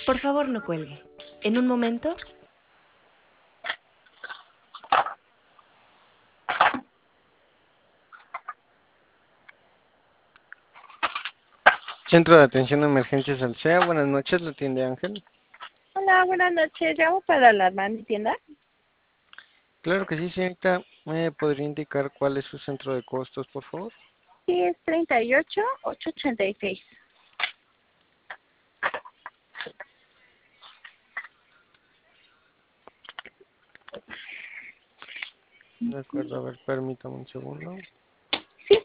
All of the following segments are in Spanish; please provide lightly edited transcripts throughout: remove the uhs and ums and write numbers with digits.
Por favor, no cuelgue. En un momento. Centro de Atención a Emergencias Alsea, buenas noches, la atiende Ángel. Hola, buenas noches. Llamo para alarmar mi tienda. Claro que sí, señorita. ¿Me podría indicar cuál es su centro de costos, por favor? Sí, es 38886. De acuerdo, a ver, permítame un segundo. Sí,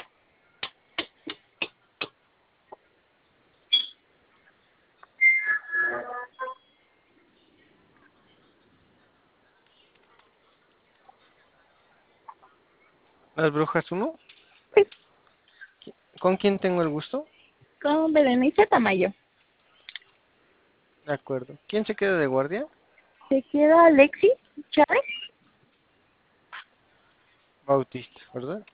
¿Las Brujas 1? sí. ¿Con quién tengo el gusto? Con Berenice Tamayo. De acuerdo. ¿Quién se queda de guardia? ¿Se queda Alexis Chávez? Bautista, ¿verdad?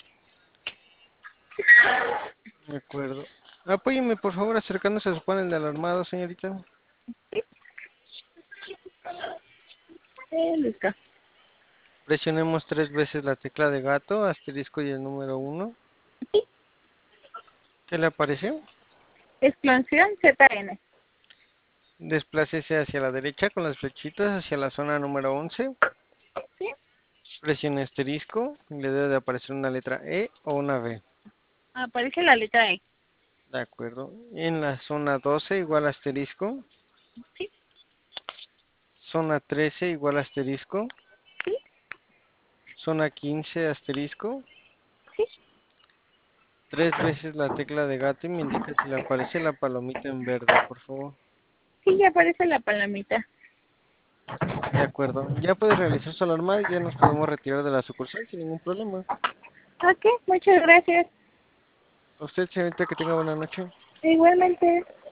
De acuerdo. Apóyeme, por favor, acercándose a su panel de alarmado, señorita. Luzca. Presionemos 3 veces la tecla de gato, asterisco y el número 1. Sí. ¿Qué le apareció? Explosión ZN. Desplácese hacia la derecha con las flechitas hacia la zona número 11. Sí. Presione asterisco y le debe de aparecer una letra E o una V. Aparece la letra E. De acuerdo. En la zona 12 igual asterisco. Sí. Zona 13 igual asterisco. Sí. Zona 15 asterisco. Sí. 3 veces la tecla de gato y me indica si le aparece la palomita en verde, por favor. Sí, ya aparece la palomita. De acuerdo. Ya puede realizar su alarma y ya nos podemos retirar de la sucursal sin ningún problema. Ok, muchas gracias. A usted, señorita, que tenga buena noche. Igualmente.